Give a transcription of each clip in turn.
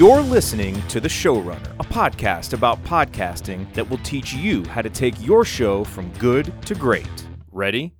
You're listening to The Showrunner, a podcast about podcasting that will teach you how to take your show from good to great. Ready?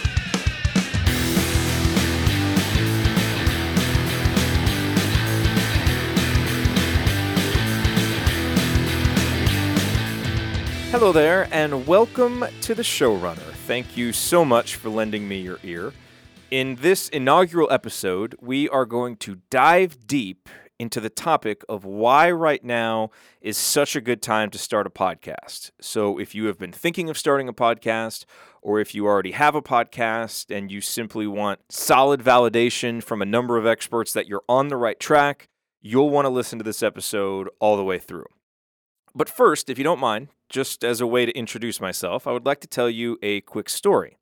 Hello there, and welcome to The Showrunner. Thank you so much for lending me your ear. In this inaugural episode, we are going to dive deep into the topic of why right now is such a good time to start a podcast. So if you have been thinking of starting a podcast, or if you already have a podcast and you simply want solid validation from a number of experts that you're on the right track, you'll want to listen to this episode all the way through. But first, if you don't mind, just as a way to introduce myself, I would like to tell you a quick story.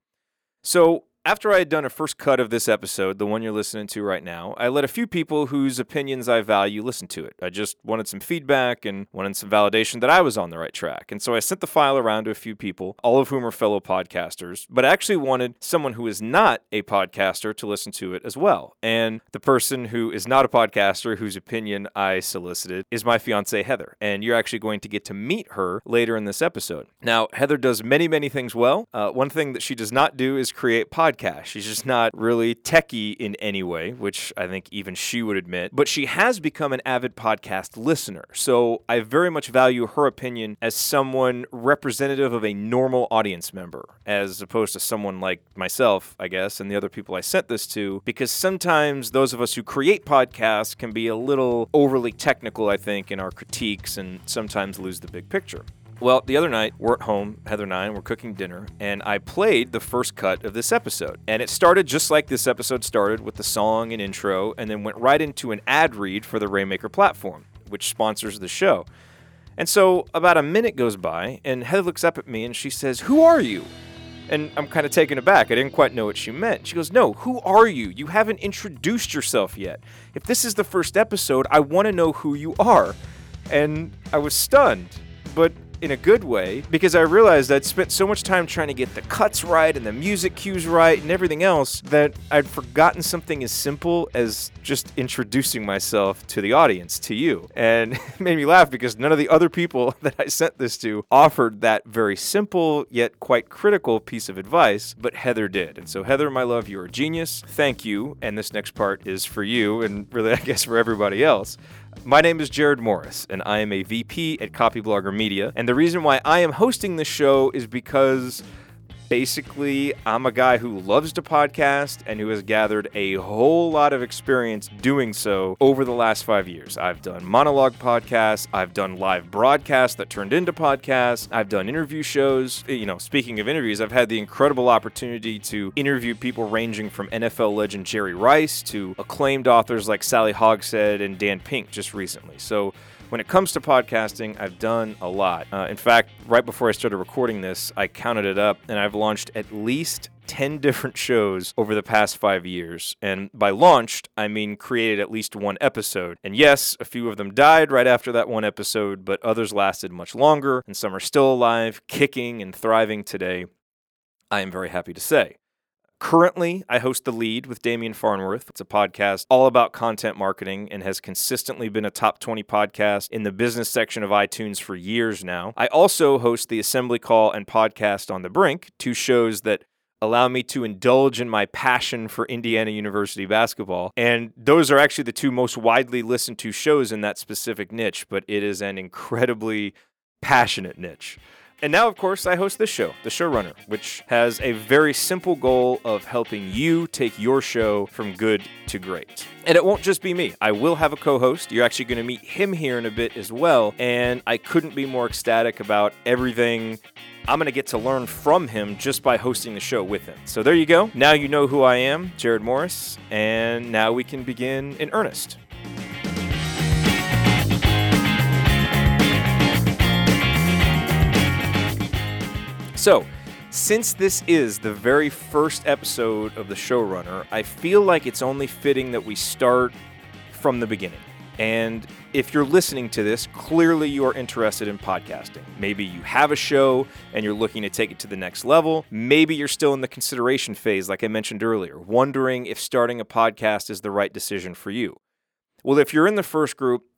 So, after I had done a first cut of this episode, the one you're listening to right now, I let a few people whose opinions I value listen to it. I just wanted some feedback and wanted some validation that I was on the right track. And so I sent the file around to a few people, all of whom are fellow podcasters, but I actually wanted someone who is not a podcaster to listen to it as well. And the person who is not a podcaster, whose opinion I solicited, is my fiancée, Heather. And you're actually going to get to meet her later in this episode. Now, Heather does many, many things well. One thing that she does not do is create podcasts. She's just not really techie in any way, which I think even she would admit. But she has become an avid podcast listener. So I very much value her opinion as someone representative of a normal audience member, as opposed to someone like myself, I guess, and the other people I sent this to, because sometimes those of us who create podcasts can be a little overly technical, I think, in our critiques and sometimes lose the big picture. Well, the other night, we're at home, Heather and I, and we're cooking dinner, and I played the first cut of this episode. And it started just like this episode started, with the song and intro, and then went right into an ad read for the Rainmaker platform, which sponsors the show. And so about a minute goes by, and Heather looks up at me and she says, "Who are you?" And I'm kind of taken aback. I didn't quite know what she meant. She goes, "No, who are you? You haven't introduced yourself yet. If this is the first episode, I want to know who you are." And I was stunned, but in a good way, because I realized I'd spent so much time trying to get the cuts right and the music cues right and everything else that I'd forgotten something as simple as just introducing myself to the audience, to you. And it made me laugh because none of the other people that I sent this to offered that very simple yet quite critical piece of advice, but Heather did. And so Heather, my love, you're a genius. Thank you. And this next part is for you, and really, I guess, for everybody else. My name is Jared Morris, and I am a VP at Copyblogger Media. And the reason why I am hosting this show is because basically I'm a guy who loves to podcast and who has gathered a whole lot of experience doing so over the last 5 years. I've done monologue podcasts, I've done live broadcasts that turned into podcasts, I've done interview shows. Speaking of interviews, I've had the incredible opportunity to interview people ranging from NFL legend Jerry Rice to acclaimed authors like Sally Hogshead and Dan Pink just recently. So when it comes to podcasting, I've done a lot. In fact, right before I started recording this, I counted it up, and I've launched at least 10 different shows over the past 5 years. And by launched, I mean created at least one episode. And yes, a few of them died right after that one episode, but others lasted much longer, and some are still alive, kicking and thriving today, I am very happy to say. Currently, I host The Lead with Damian Farnworth. It's a podcast all about content marketing and has consistently been a top 20 podcast in the business section of iTunes for years now. I also host the Assembly Call and Podcast on the Brink, two shows that allow me to indulge in my passion for Indiana University basketball. And those are actually the two most widely listened to shows in that specific niche, but it is an incredibly passionate niche. And now, of course, I host this show, The Showrunner, which has a very simple goal of helping you take your show from good to great. And it won't just be me. I will have a co-host. You're actually going to meet him here in a bit as well. And I couldn't be more ecstatic about everything I'm going to get to learn from him just by hosting the show with him. So there you go. Now you know who I am, Jared Morris, and now we can begin in earnest. So, since this is the very first episode of The Showrunner, I feel like it's only fitting that we start from the beginning. And if you're listening to this, clearly you are interested in podcasting. Maybe you have a show and you're looking to take it to the next level. Maybe you're still in the consideration phase, like I mentioned earlier, wondering if starting a podcast is the right decision for you. Well, if you're in the first group,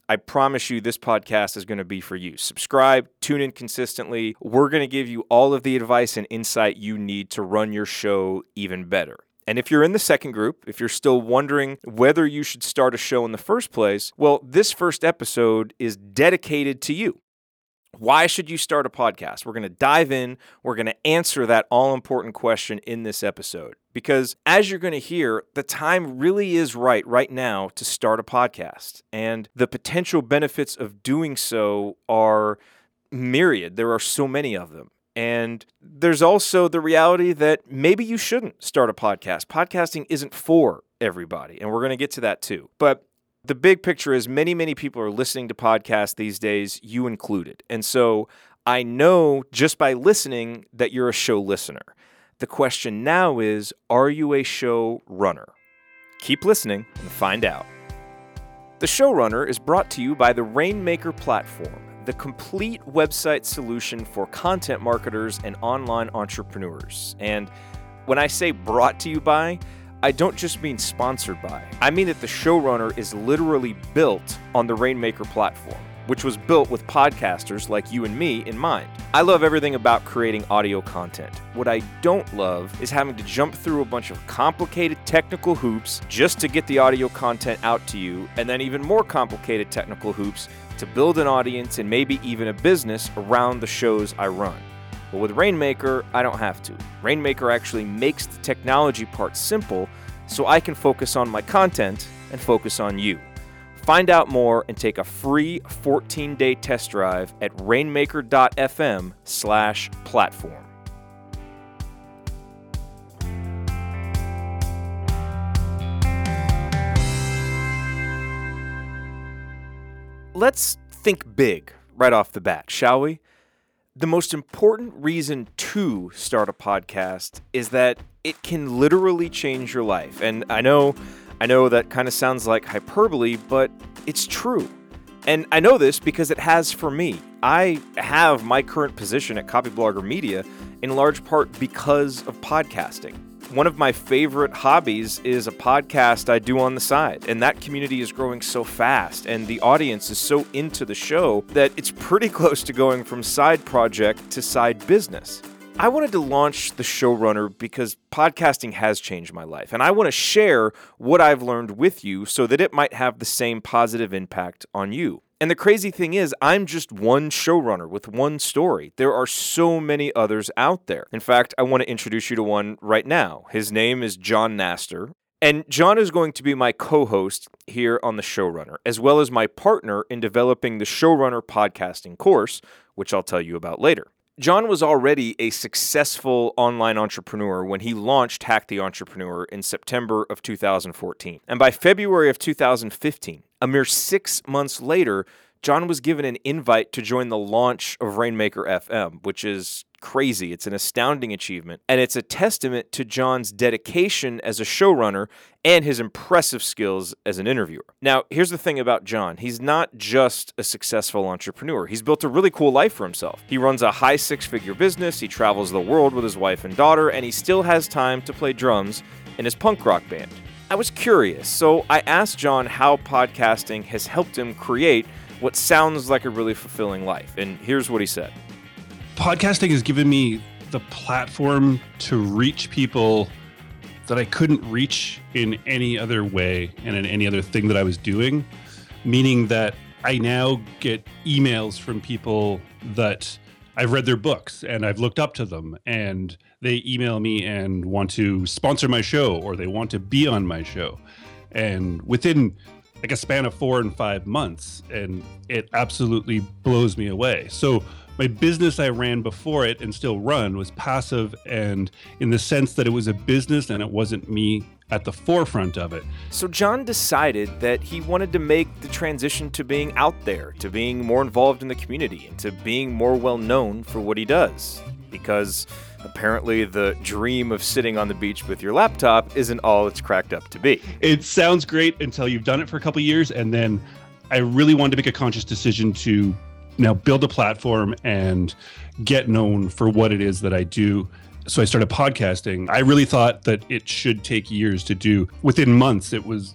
I promise you this podcast is going to be for you. Subscribe, tune in consistently. We're going to give you all of the advice and insight you need to run your show even better. And if you're in the second group, if you're still wondering whether you should start a show in the first place, well, this first episode is dedicated to you. Why should you start a podcast? We're going to dive in. We're going to answer that all-important question in this episode. Because as you're going to hear, the time really is right now to start a podcast. And the potential benefits of doing so are myriad. There are so many of them. And there's also the reality that maybe you shouldn't start a podcast. Podcasting isn't for everybody, and we're going to get to that too. But the big picture is many people are listening to podcasts these days, you included. And so I know just by listening that you're a show listener. The question now is, are you a show runner? Keep listening and find out. The Showrunner is brought to you by the Rainmaker platform, the complete website solution for content marketers and online entrepreneurs. And when I say brought to you by, I don't just mean sponsored by. I mean that the Showrunner is literally built on the Rainmaker platform, which was built with podcasters like you and me in mind. I love everything about creating audio content. What I don't love is having to jump through a bunch of complicated technical hoops just to get the audio content out to you, and then even more complicated technical hoops to build an audience and maybe even a business around the shows I run. But with Rainmaker, I don't have to. Rainmaker actually makes the technology part simple so I can focus on my content and focus on you. Find out more and take a free 14-day test drive at rainmaker.fm/platform. Let's think big right off the bat, shall we? The most important reason to start a podcast is that it can literally change your life. And I know that kind of sounds like hyperbole, but it's true. And I know this because it has for me. I have my current position at Copyblogger Media in large part because of podcasting. One of my favorite hobbies is a podcast I do on the side, and that community is growing so fast, and the audience is so into the show that it's pretty close to going from side project to side business. I wanted to launch the Showrunner because podcasting has changed my life, and I want to share what I've learned with you so that it might have the same positive impact on you. And the crazy thing is, I'm just one showrunner with one story. There are so many others out there. In fact, I want to introduce you to one right now. His name is John Naster. And John is going to be my co-host here on the Showrunner, as well as my partner in developing the Showrunner podcasting course, which I'll tell you about later. John was already a successful online entrepreneur when he launched Hack the Entrepreneur in September of 2014. And by February of 2015, a mere 6 months later, John was given an invite to join the launch of Rainmaker FM, which is crazy. It's an astounding achievement, and it's a testament to John's dedication as a showrunner and his impressive skills as an interviewer. Now, here's the thing about John. He's not just a successful entrepreneur. He's built a really cool life for himself. He runs a high six-figure business, he travels the world with his wife and daughter, and he still has time to play drums in his punk rock band. I was curious, so I asked John how podcasting has helped him create what sounds like a really fulfilling life, and here's what he said. Podcasting has given me the platform to reach people that I couldn't reach in any other way and in any other thing that I was doing, meaning that I now get emails from people that I've read their books and I've looked up to them, and they email me and want to sponsor my show or they want to be on my show. And within like a span of 4 and 5 months, and it absolutely blows me away. So my business I ran before it and still run was passive, and in the sense that it was a business and it wasn't me at the forefront of it. So John decided that he wanted to make the transition to being out there, to being more involved in the community, and to being more well known for what he does. Because apparently the dream of sitting on the beach with your laptop isn't all it's cracked up to be. It sounds great until you've done it for a couple of years, and then I really wanted to make a conscious decision to now build a platform and get known for what it is that I do. So I started podcasting. I really thought that it should take years to do. Within months, it was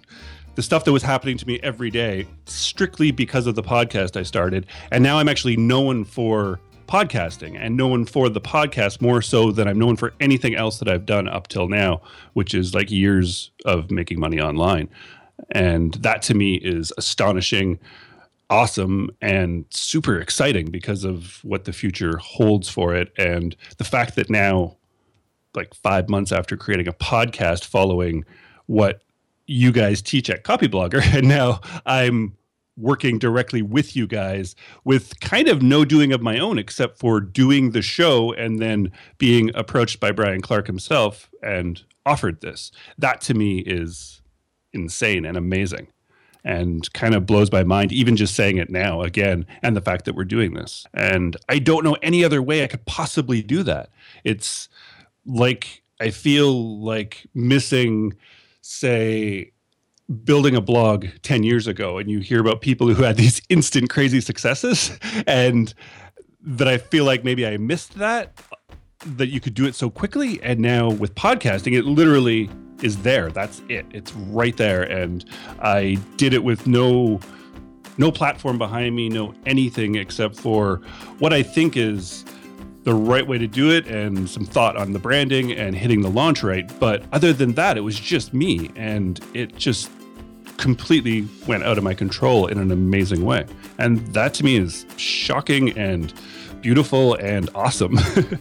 the stuff that was happening to me every day strictly because of the podcast I started. And now I'm actually known for podcasting and known for the podcast more so than I'm known for anything else that I've done up till now, which is like years of making money online. And that to me is astonishing, awesome, and super exciting because of what the future holds for it. And the fact that now, like 5 months after creating a podcast following what you guys teach at Copyblogger, and now I'm working directly with you guys with kind of no doing of my own except for doing the show and then being approached by Brian Clark himself and offered this. That to me is insane and amazing and kind of blows my mind, even just saying it now again, and the fact that we're doing this. And I don't know any other way I could possibly do that. It's like I feel like missing, say, building a blog 10 years ago, and you hear about people who had these instant crazy successes, and that I feel like maybe I missed that you could do it so quickly. And now with podcasting, it literally is there. That's it. It's right there. And I did it with no platform behind me, no anything except for what I think is the right way to do it and some thought on the branding and hitting the launch right. But other than that, it was just me, and it just completely went out of my control in an amazing way. And that to me is shocking and beautiful and awesome.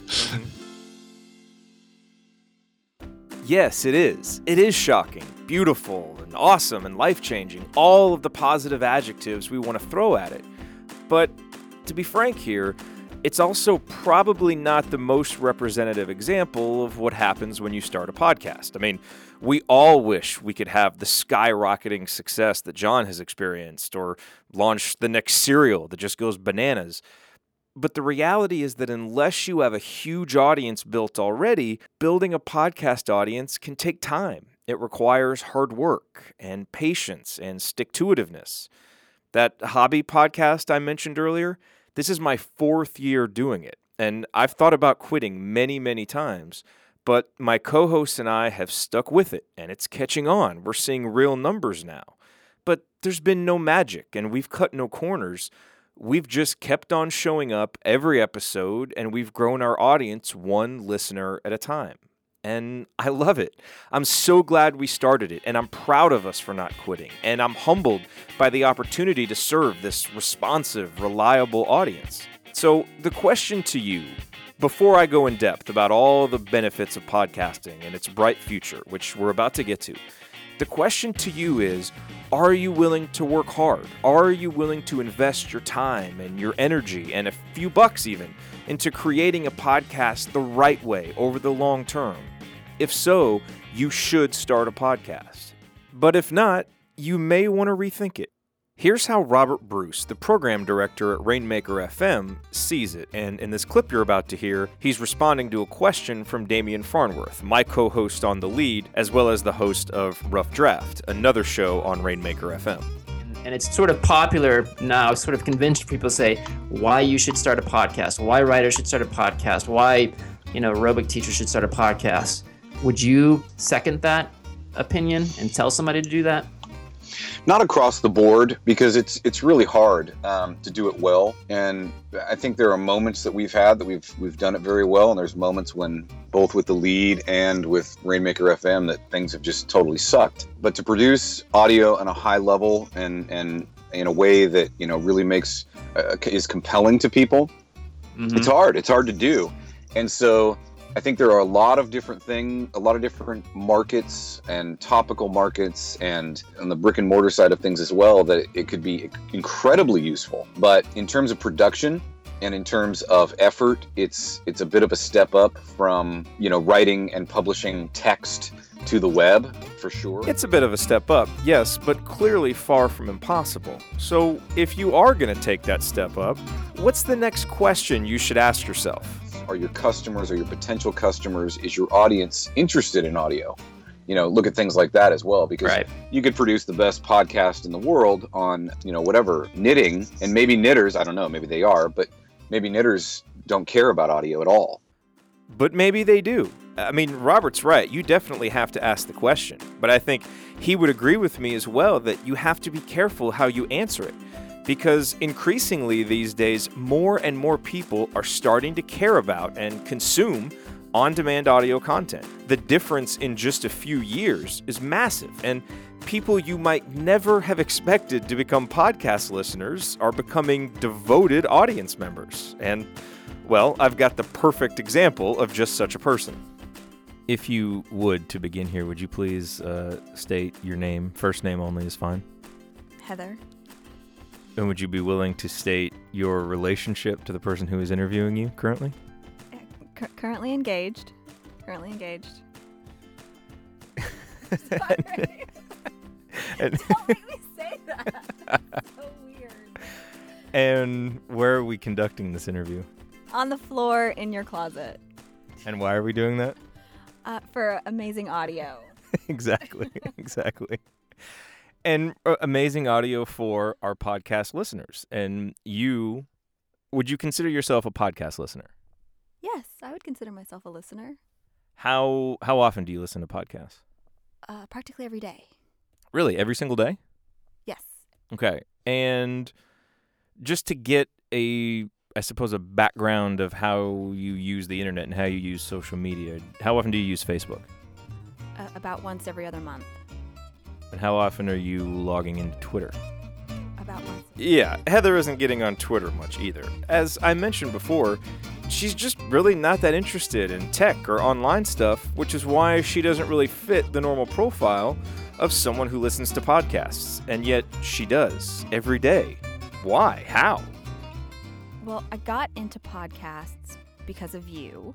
Yes, it is. It is shocking, beautiful, and awesome, and life-changing. All of the positive adjectives we want to throw at it. But to be frank here, it's also probably not the most representative example of what happens when you start a podcast. I mean, we all wish we could have the skyrocketing success that John has experienced or launch the next cereal that just goes bananas. But the reality is that unless you have a huge audience built already, building a podcast audience can take time. It requires hard work and patience and stick-to-itiveness. That hobby podcast I mentioned earlier, this is my 4th year doing it, and I've thought about quitting many, many times, but my co-hosts and I have stuck with it, and it's catching on. We're seeing real numbers now. But there's been no magic, and we've cut no corners. We've just kept on showing up every episode, and we've grown our audience one listener at a time. And I love it. I'm so glad we started it, and I'm proud of us for not quitting. And I'm humbled by the opportunity to serve this responsive, reliable audience. So the question to you, before I go in depth about all the benefits of podcasting and its bright future, which we're about to get to, the question to you is, are you willing to work hard? Are you willing to invest your time and your energy and a few bucks even into creating a podcast the right way over the long term? If so, you should start a podcast. But if not, you may want to rethink it. Here's how Robert Bruce, the program director at Rainmaker FM, sees it. And in this clip you're about to hear, he's responding to a question from Damian Farnworth, my co-host on The Lead, as well as the host of Rough Draft, another show on Rainmaker FM. And it's sort of popular now, sort of convinced people say why you should start a podcast, why writers should start a podcast, why, aerobic teachers should start a podcast. Would you second that opinion and tell somebody to do that? Not across the board, because it's really hard to do it well. And I think there are moments that we've had that we've done it very well, and there's moments when both with The Lead and with Rainmaker FM that things have just totally sucked. But to produce audio on a high level and in a way that really makes is compelling to people, It's hard. It's hard to do, and so I think there are a lot of different markets and topical markets, and on the brick and mortar side of things as well, that it could be incredibly useful. But in terms of production and in terms of effort, it's a bit of a step up from, writing and publishing text to the web, for sure. It's a bit of a step up, yes, but clearly far from impossible. So if you are going to take that step up, what's the next question you should ask yourself? Are your customers or your potential customers, is your audience interested in audio? Look at things like that as well, because you could produce the best podcast in the world on, whatever, knitting, and maybe knitters, I don't know, maybe they are, but maybe knitters don't care about audio at all. But maybe they do. I mean, Robert's right. You definitely have to ask the question. But I think he would agree with me as well that you have to be careful how you answer it. Because increasingly these days, more and more people are starting to care about and consume on-demand audio content. The difference in just a few years is massive, and people you might never have expected to become podcast listeners are becoming devoted audience members. And, well, I've got the perfect example of just such a person. If you would, to begin here, would you please state your name? First name only is fine. Heather. And would you be willing to state your relationship to the person who is interviewing you currently? Currently engaged. Currently engaged. Sorry. Don't make me say that. That's so weird. And where are we conducting this interview? On the floor in your closet. And why are we doing that? For amazing audio. Exactly. And amazing audio for our podcast listeners. And would you consider yourself a podcast listener? Yes, I would consider myself a listener. How often do you listen to podcasts? Practically every day. Really? Every single day? Yes. Okay. And just to get I suppose, a background of how you use the internet and how you use social media, how often do you use Facebook? About once every other month. And how often are you logging into Twitter? About once. Yeah, Heather isn't getting on Twitter much either. As I mentioned before, she's just really not that interested in tech or online stuff, which is why she doesn't really fit the normal profile of someone who listens to podcasts. And yet she does every day. Why? How? Well, I got into podcasts because of you.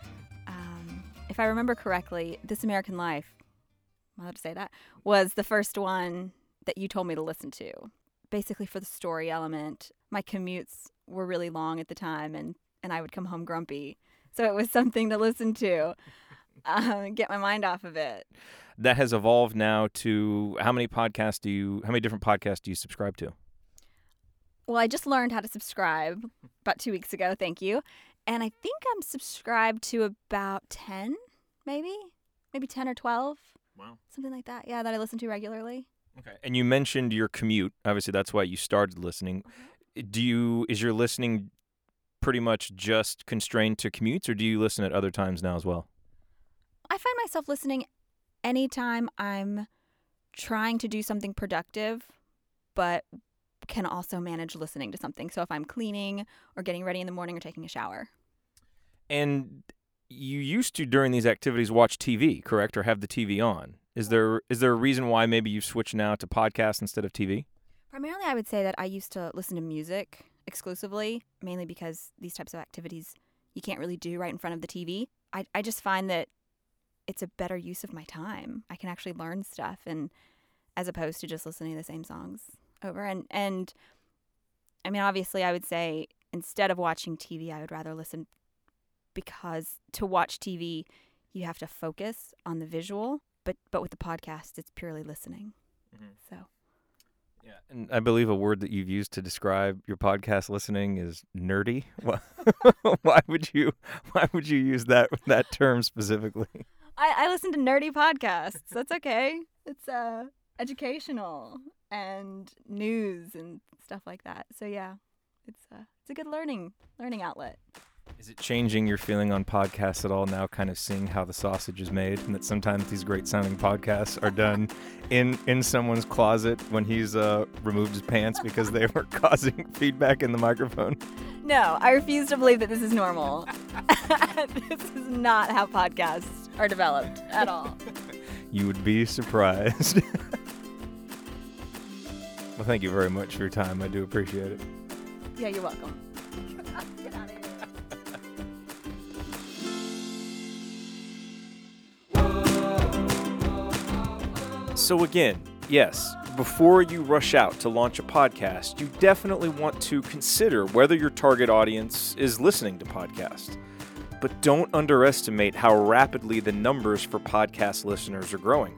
If I remember correctly, This American Life, am I allowed to say that, was the first one that you told me to listen to. Basically for the story element. My commutes were really long at the time, and I would come home grumpy. So it was something to listen to, get my mind off of it. That has evolved now to how many different podcasts do you subscribe to? Well, I just learned how to subscribe about 2 weeks ago, thank you. And I think I'm subscribed to about 10, maybe 10 or 12. Wow. Something like that. Yeah, that I listen to regularly. Okay. And you mentioned your commute. Obviously, that's why you started listening. Is your listening pretty much just constrained to commutes, or do you listen at other times now as well? I find myself listening anytime I'm trying to do something productive, but can also manage listening to something. So if I'm cleaning or getting ready in the morning or taking a shower. And you used to, during these activities, watch TV, correct? Or have the TV on? Is there a reason why maybe you've switched now to podcasts instead of TV? Primarily, I would say that I used to listen to music exclusively, mainly because these types of activities you can't really do right in front of the TV. I just find that it's a better use of my time. I can actually learn stuff, and as opposed to just listening to the same songs over. And I mean, obviously, I would say instead of watching TV, I would rather listen, because to watch TV, you have to focus on the visual. But with the podcast, it's purely listening. Mm-hmm. So. Yeah, and I believe a word that you've used to describe your podcast listening is nerdy. Why would you use that term specifically? I listen to nerdy podcasts. That's okay. It's educational and news and stuff like that. So yeah, it's a good learning outlet. Is it changing your feeling on podcasts at all now, kind of seeing how the sausage is made, and that sometimes these great sounding podcasts are done in someone's closet when he's removed his pants because they were causing feedback in the microphone? No, I refuse to believe that this is normal. This is not how podcasts are developed at all. You would be surprised. Well, thank you very much for your time. I do appreciate it. Yeah, you're welcome. Get out of here. So again, yes, before you rush out to launch a podcast, you definitely want to consider whether your target audience is listening to podcasts. But don't underestimate how rapidly the numbers for podcast listeners are growing.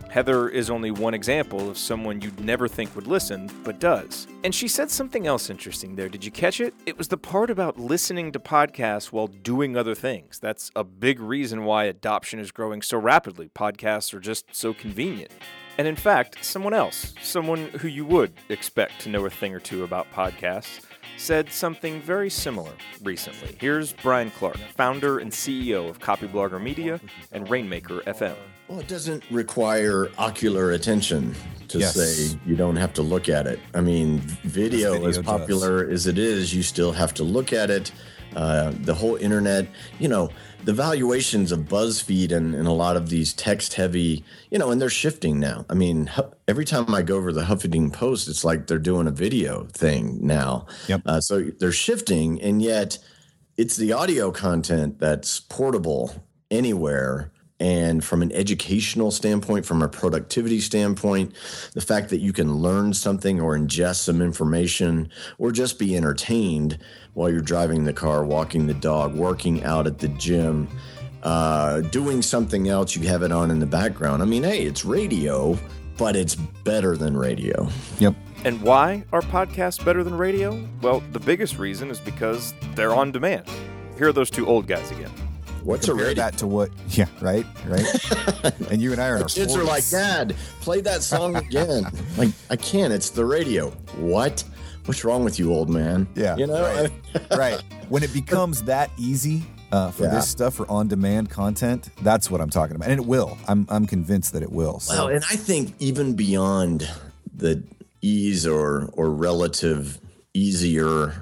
Heather is only one example of someone you'd never think would listen, but does. And she said something else interesting there. Did you catch it? It was the part about listening to podcasts while doing other things. That's a big reason why adoption is growing so rapidly. Podcasts are just so convenient. And in fact, someone who you would expect to know a thing or two about podcasts, said something very similar recently. Here's Brian Clark, founder and CEO of Copyblogger Media and Rainmaker FM. Well, it doesn't require ocular attention to say you don't have to look at it. I mean, video as popular as it is, you still have to look at it. The whole internet, the valuations of BuzzFeed and a lot of these text-heavy, and they're shifting now. I mean, every time I go over the Huffington Post, it's like they're doing a video thing now. Yep. So they're shifting, and yet it's the audio content that's portable anywhere. And from an educational standpoint, from a productivity standpoint, the fact that you can learn something or ingest some information or just be entertained while you're driving the car, walking the dog, working out at the gym, doing something else, you have it on in the background. I mean, hey, it's radio, but it's better than radio. Yep. And why are podcasts better than radio? Well, the biggest reason is because they're on demand. Here are those two old guys again. What's Compare a radio? that to what? Yeah, right. And you and I are in our kids 40s. are like, Dad, play that song again. Like, I can't. It's the radio. What? What's wrong with you, old man? Yeah, Right. Right. When it becomes that easy for this stuff, for on-demand content, that's what I'm talking about, and it will. I'm convinced that it will. So. Well, and I think even beyond the ease or relative easierness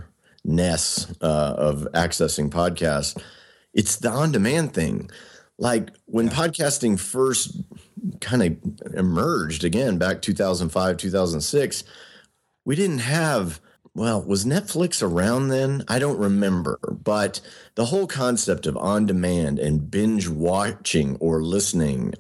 of accessing podcasts, it's the on-demand thing. Like when podcasting first kind of emerged again back 2005, 2006, we didn't have, was Netflix around then? I don't remember. But the whole concept of on-demand and binge watching or listening,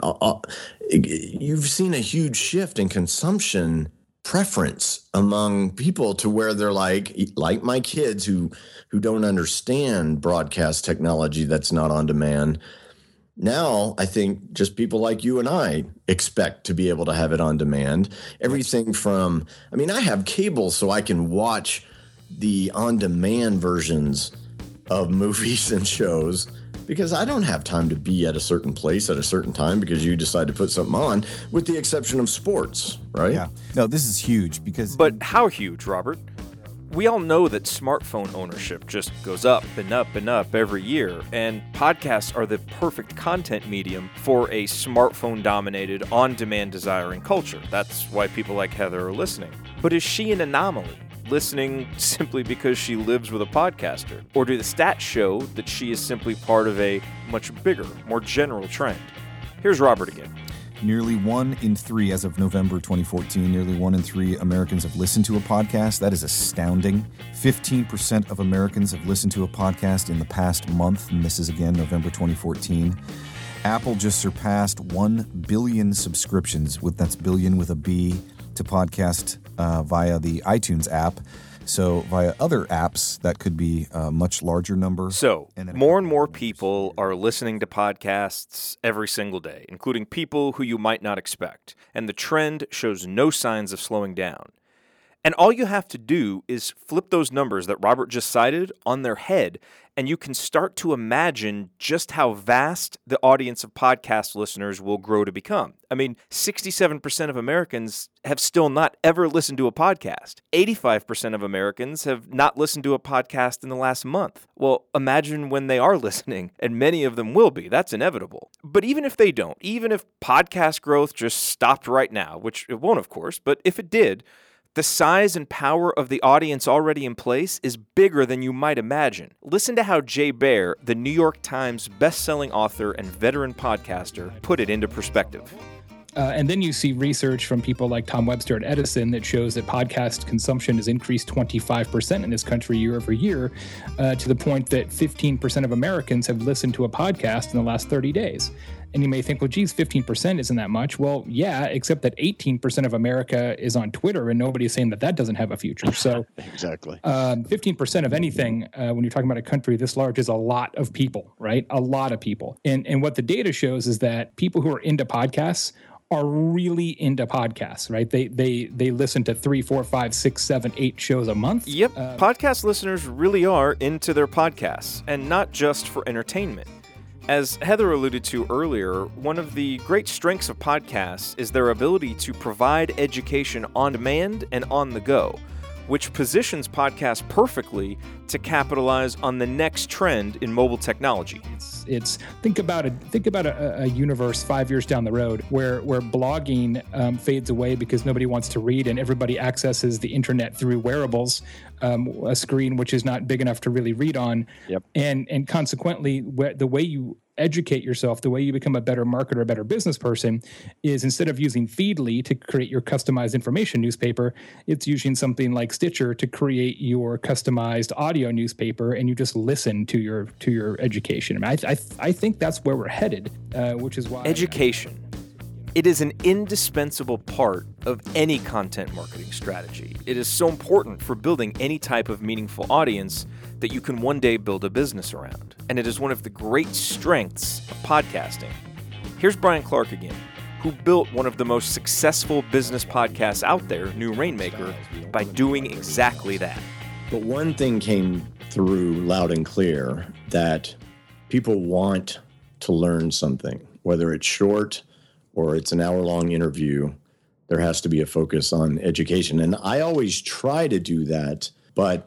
you've seen a huge shift in consumption preference among people to where they're like my kids who don't understand broadcast technology that's not on demand. Now, I think just people like you and I expect to be able to have it on demand. Everything from, I have cable so I can watch the on-demand versions of movies and shows because I don't have time to be at a certain place at a certain time because you decide to put something on, with the exception of sports, right? Yeah. No, this is huge because... But how huge, Robert? We all know that smartphone ownership just goes up and up and up every year, and podcasts are the perfect content medium for a smartphone-dominated, on-demand desiring culture. That's why people like Heather are listening. But is she an anomaly, listening simply because she lives with a podcaster? Or do the stats show that she is simply part of a much bigger, more general trend? Here's Robert again. Nearly 1 in 3, as of November 2014, nearly 1 in 3 Americans have listened to a podcast. That is astounding. 15% of Americans have listened to a podcast in the past month, and this is again November 2014. Apple just surpassed 1 billion subscriptions, that's billion with a B, to podcast via the iTunes app. So via other apps, that could be a much larger number. So more and more people are listening to podcasts every single day, including people who you might not expect. And the trend shows no signs of slowing down. And all you have to do is flip those numbers that Robert just cited on their head, and you can start to imagine just how vast the audience of podcast listeners will grow to become. 67% of Americans have still not ever listened to a podcast. 85% of Americans have not listened to a podcast in the last month. Well, imagine when they are listening, and many of them will be. That's inevitable. But even if they don't, even if podcast growth just stopped right now, which it won't, of course, but if it did, the size and power of the audience already in place is bigger than you might imagine. Listen to how Jay Baer, the New York Times best-selling author and veteran podcaster, put it into perspective. And then you see research from people like Tom Webster at Edison that shows that podcast consumption has increased 25% in this country year over year, to the point that 15% of Americans have listened to a podcast in the last 30 days. And you may think, well, geez, 15% isn't that much. Well, yeah, except that 18% of America is on Twitter, and nobody's saying that doesn't have a future. So exactly, 15% of anything when you're talking about a country this large is a lot of people, right? A lot of people. And what the data shows is that people who are into podcasts are really into podcasts, right? They listen to 3, 4, 5, 6, 7, 8 shows a month. Yep, podcast listeners really are into their podcasts, and not just for entertainment. As Heather alluded to earlier, one of the great strengths of podcasts is their ability to provide education on demand and on the go, which positions podcasts perfectly to capitalize on the next trend in mobile technology. It's think about a universe 5 years down the road where blogging fades away because nobody wants to read and everybody accesses the internet through wearables, a screen which is not big enough to really read on. Yep. And consequently, the way you educate yourself, the way you become a better marketer, a better business person, is instead of using Feedly to create your customized information newspaper, it's using something like Stitcher to create your customized audio newspaper, and you just listen to your education. I mean, I think that's where we're headed, which is why education. It is an indispensable part of any content marketing strategy. It is so important for building any type of meaningful audience that you can one day build a business around. And it is one of the great strengths of podcasting. Here's Brian Clark again, who built one of the most successful business podcasts out there, New Rainmaker, by doing exactly that. But one thing came through loud and clear, that people want to learn something, whether it's short or it's an hour-long interview. There has to be a focus on education. And I always try to do that, but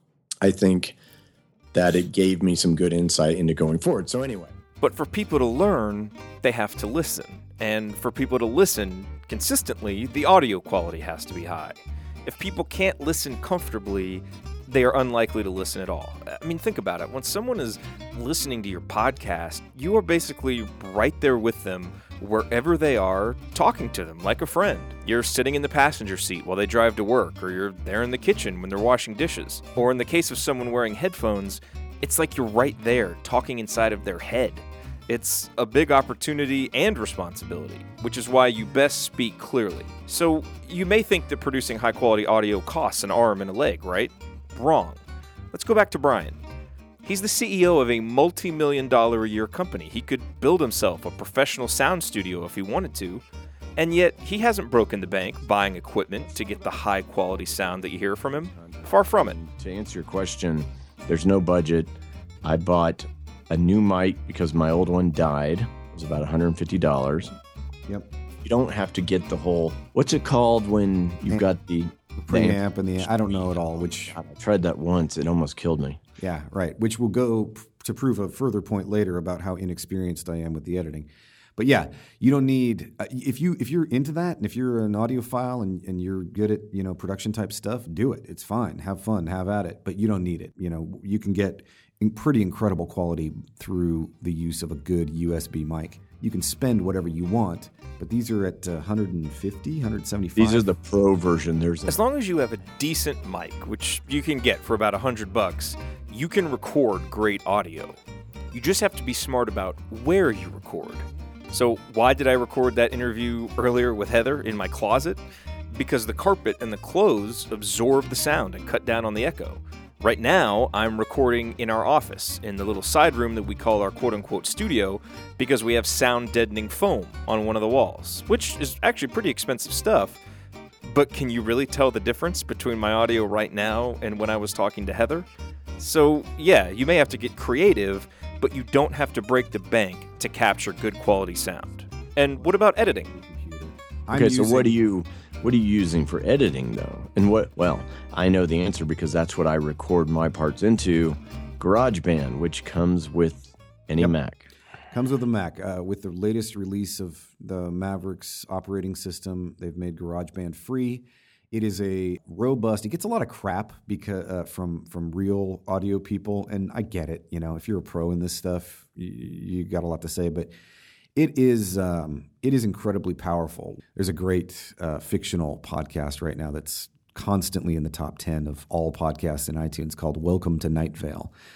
I think that it gave me some good insight into going forward. So anyway. But for people to learn, they have to listen. And for people to listen consistently, the audio quality has to be high. If people can't listen comfortably, they are unlikely to listen at all. I mean, think about it. When someone is listening to your podcast, you are basically right there with them wherever they are, talking to them like a friend. You're sitting in the passenger seat while they drive to work, or you're there in the kitchen when they're washing dishes. Or in the case of someone wearing headphones, it's like you're right there, talking inside of their head. It's a big opportunity and responsibility, which is why you best speak clearly. So you may think that producing high-quality audio costs an arm and a leg, right? Wrong. Let's go back to Brian. He's the CEO of a multi-million-dollar-a-year company. He could build himself a professional sound studio if he wanted to, and yet he hasn't broken the bank buying equipment to get the high-quality sound that you hear from him. Far from it. To answer your question, there's no budget. I bought a new mic because my old one died. It was about $150. Yep. You don't have to get the whole, what's it called when you've got the preamp and I don't know it all, which I tried that once. It almost killed me. Yeah, right. Which will go to prove a further point later about how inexperienced I am with the editing. But yeah, you don't need if you're into that, and if you're an audiophile and you're good at production type stuff, do it. It's fine. Have fun. Have at it. But you don't need it. You can get pretty incredible quality through the use of a good USB mic. You can spend whatever you want, but these are at 150, 175. These are the pro version. As long as you have a decent mic, which you can get for about $100, you can record great audio. You just have to be smart about where you record. So why did I record that interview earlier with Heather in my closet? Because the carpet and the clothes absorb the sound and cut down on the echo. Right now, I'm recording in our office, in the little side room that we call our quote-unquote studio, because we have sound-deadening foam on one of the walls, which is actually pretty expensive stuff. But can you really tell the difference between my audio right now and when I was talking to Heather? So, yeah, you may have to get creative, but you don't have to break the bank to capture good quality sound. And what about editing? Okay, so what are you using for editing, though? And well, I know the answer because that's what I record my parts into, GarageBand, which comes with any Mac. Comes with a Mac. With the latest release of the Mavericks operating system, they've made GarageBand free. It is a robust. It gets a lot of crap because from real audio people, and I get it. If you're a pro in this stuff, you got a lot to say, but it is incredibly powerful. There's a great fictional podcast right now that's constantly in the top 10 of all podcasts in iTunes called Welcome to Night Vale.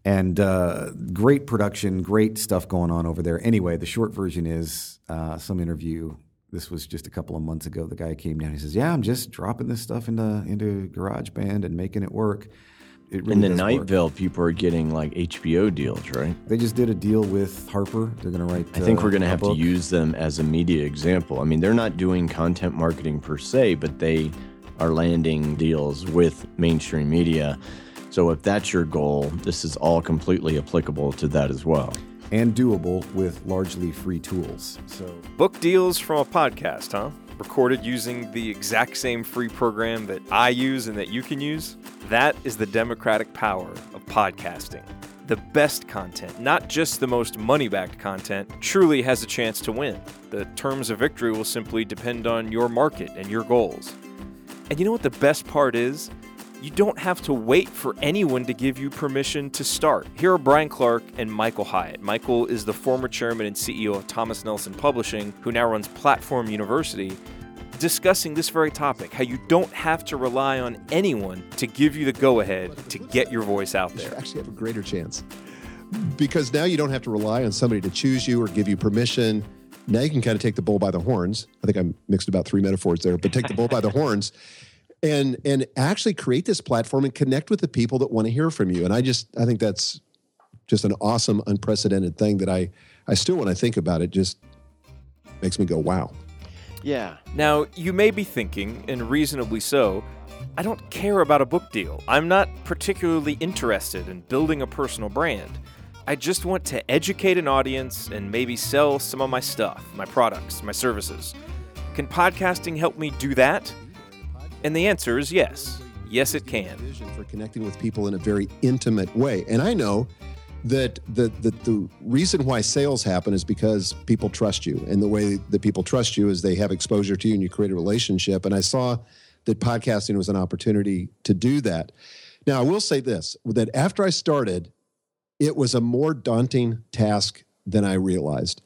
And great production, great stuff going on over there. Anyway, the short version is some interview. This was just a couple of months ago. The guy came down. He says, "Yeah, I'm just dropping this stuff into GarageBand and making it work." It really in the does Night work. Vale, people are getting like HBO deals, right? They just did a deal with Harper. They're going to write. I think we're going to a have to book. use them as a media example. I mean, they're not doing content marketing per se, but they are landing deals with mainstream media. So if that's your goal, this is all completely applicable to that as well. And doable with largely free tools. So Book deals from a podcast, huh? Recorded using the exact same free program that I use and that you can use? That is the democratic power of podcasting. The best content, not just the most money-backed content, truly has a chance to win. The terms of victory will simply depend on your market and your goals. And you know what the best part is? You don't have to wait for anyone to give you permission to start. Here are Brian Clark and Michael Hyatt. Michael is the former chairman and CEO of Thomas Nelson Publishing, who now runs Platform University, discussing this very topic, how you don't have to rely on anyone to give you the go-ahead to get your voice out there. You actually have a greater chance. Because now you don't have to rely on somebody to choose you or give you permission. Now you can kind of take the bull by the horns. I think I mixed about 3 metaphors there, but take the bull by the horns and actually create this platform and connect with the people that want to hear from you. And I think that's just an awesome, unprecedented thing that I still, when I think about it, just makes me go, wow. Yeah. Now, you may be thinking, and reasonably so, I don't care about a book deal. I'm not particularly interested in building a personal brand. I just want to educate an audience and maybe sell some of my stuff, my products, my services. Can podcasting help me do that? And the answer is yes. Yes, it can. Vision for connecting with people in a very intimate way. And I know that the reason why sales happen is because people trust you. And the way that people trust you is they have exposure to you and you create a relationship. And I saw that podcasting was an opportunity to do that. Now, I will say this, that after I started, it was a more daunting task than I realized.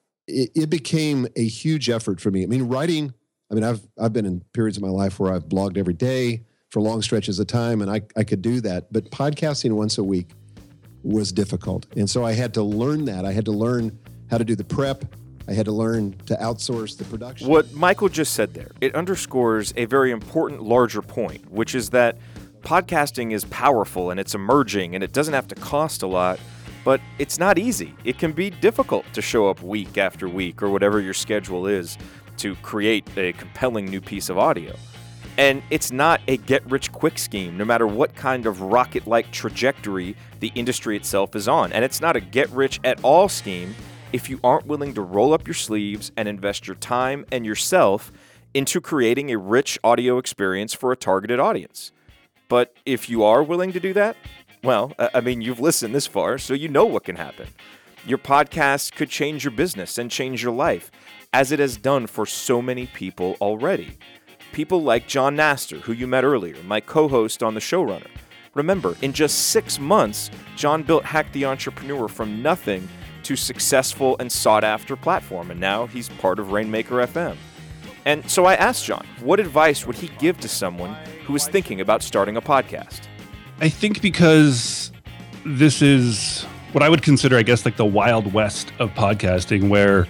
It became a huge effort for me. I mean, writing, I've been in periods of my life where I've blogged every day for long stretches of time, and I could do that. But podcasting once a week was difficult. And so I had to learn that. I had to learn how to do the prep. I had to learn to outsource the production. What Michael just said there, it underscores a very important larger point, which is that podcasting is powerful and it's emerging and it doesn't have to cost a lot, but it's not easy. It can be difficult to show up week after week or whatever your schedule is to create a compelling new piece of audio. And it's not a get-rich-quick scheme, no matter what kind of rocket-like trajectory the industry itself is on. And it's not a get-rich-at-all scheme if you aren't willing to roll up your sleeves and invest your time and yourself into creating a rich audio experience for a targeted audience. But if you are willing to do that, well, you've listened this far, so you know what can happen. Your podcast could change your business and change your life, as it has done for so many people already. People like John Naster, who you met earlier, my co-host on The Showrunner. Remember, in just 6 months, John built Hack the Entrepreneur from nothing to successful and sought-after platform, and now he's part of Rainmaker FM. And so I asked John, what advice would he give to someone who is thinking about starting a podcast? I think because this is what I would consider, I guess, like the Wild West of podcasting, where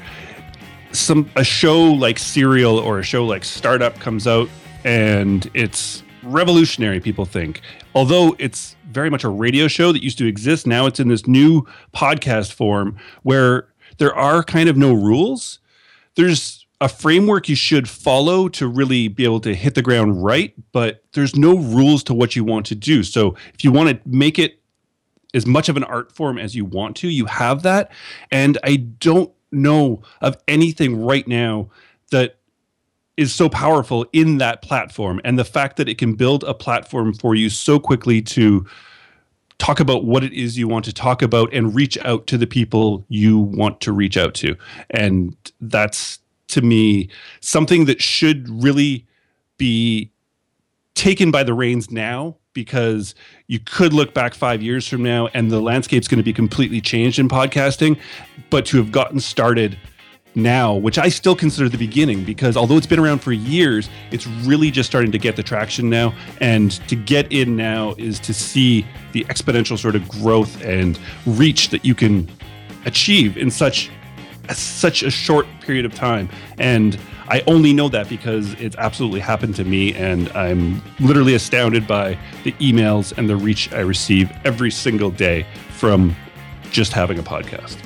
a show like Serial or a show like Startup comes out and it's revolutionary, people think. Although it's very much a radio show that used to exist, now it's in this new podcast form where there are kind of no rules. There's a framework you should follow to really be able to hit the ground right, but there's no rules to what you want to do. So if you want to make it as much of an art form as you want to, you have that. And I don't know of anything right now that is so powerful in that platform. And the fact that it can build a platform for you so quickly to talk about what it is you want to talk about and reach out to the people you want to reach out to. And that's, to me, something that should really be taken by the reins now, because you could look back 5 years from now and the landscape's going to be completely changed in podcasting. But to have gotten started now, which I still consider the beginning, because although it's been around for years, it's really just starting to get the traction now. And to get in now is to see the exponential sort of growth and reach that you can achieve in such a short period of time. And I only know that because it's absolutely happened to me, and I'm literally astounded by the emails and the reach I receive every single day from just having a podcast.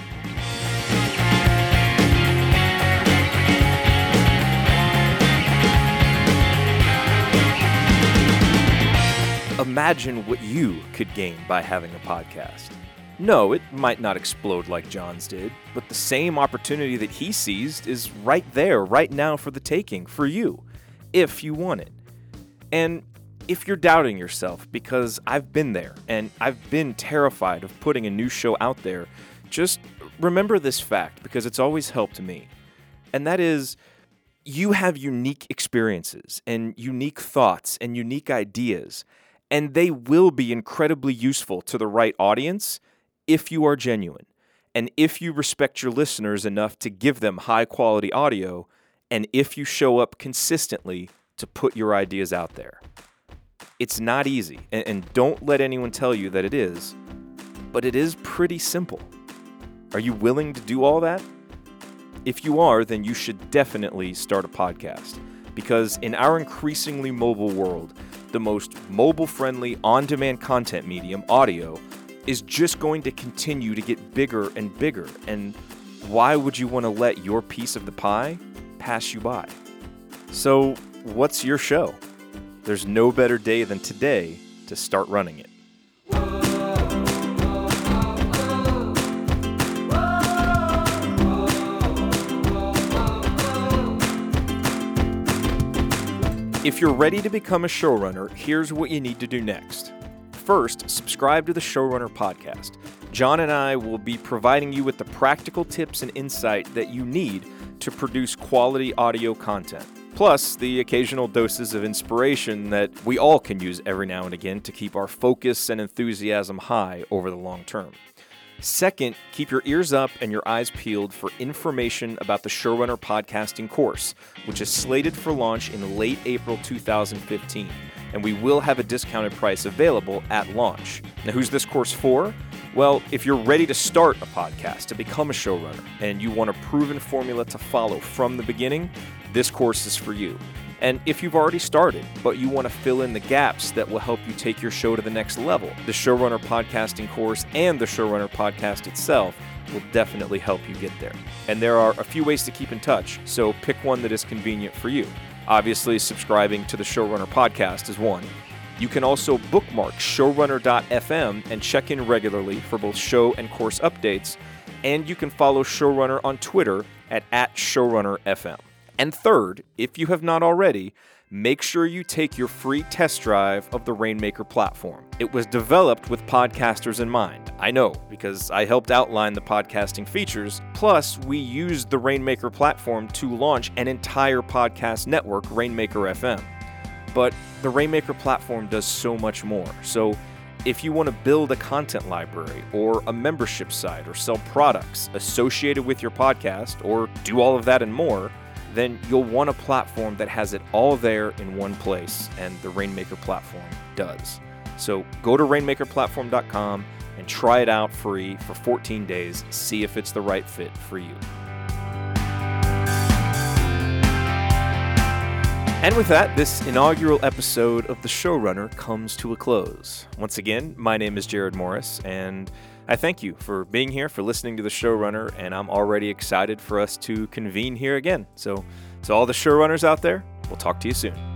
Imagine what you could gain by having a podcast. No, it might not explode like John's did, but the same opportunity that he seized is right there, right now for the taking, for you, if you want it. And if you're doubting yourself, because I've been there, and I've been terrified of putting a new show out there, just remember this fact, because it's always helped me. And that is, you have unique experiences, and unique thoughts, and unique ideas, and they will be incredibly useful to the right audience if you are genuine, and if you respect your listeners enough to give them high-quality audio, and if you show up consistently to put your ideas out there. It's not easy, and don't let anyone tell you that it is, but it is pretty simple. Are you willing to do all that? If you are, then you should definitely start a podcast, because in our increasingly mobile world, the most mobile-friendly, on-demand content medium, audio, is just going to continue to get bigger and bigger. And why would you want to let your piece of the pie pass you by? So, what's your show? There's no better day than today to start running it. If you're ready to become a showrunner, here's what you need to do next. First, subscribe to the Showrunner Podcast. John and I will be providing you with the practical tips and insight that you need to produce quality audio content, plus the occasional doses of inspiration that we all can use every now and again to keep our focus and enthusiasm high over the long term. Second, keep your ears up and your eyes peeled for information about the Showrunner Podcasting course, which is slated for launch in late April 2015, and we will have a discounted price available at launch. Now, who's this course for? Well, if you're ready to start a podcast, to become a showrunner, and you want a proven formula to follow from the beginning, this course is for you. And if you've already started, but you want to fill in the gaps that will help you take your show to the next level, the Showrunner Podcasting course and the Showrunner Podcast itself will definitely help you get there. And there are a few ways to keep in touch, so pick one that is convenient for you. Obviously, subscribing to the Showrunner Podcast is one. You can also bookmark showrunner.fm and check in regularly for both show and course updates, and you can follow Showrunner on Twitter at @ShowrunnerFM. And third, if you have not already, make sure you take your free test drive of the Rainmaker platform. It was developed with podcasters in mind. I know, because I helped outline the podcasting features, plus we used the Rainmaker platform to launch an entire podcast network, Rainmaker FM. But the Rainmaker platform does so much more. So if you want to build a content library or a membership site or sell products associated with your podcast or do all of that and more, then you'll want a platform that has it all there in one place, and the Rainmaker platform does. So go to rainmakerplatform.com and try it out free for 14 days. See if it's the right fit for you. And with that, this inaugural episode of The Showrunner comes to a close. Once again, my name is Jared Morris, and I thank you for being here, for listening to The Showrunner, and I'm already excited for us to convene here again. So all the showrunners out there, we'll talk to you soon.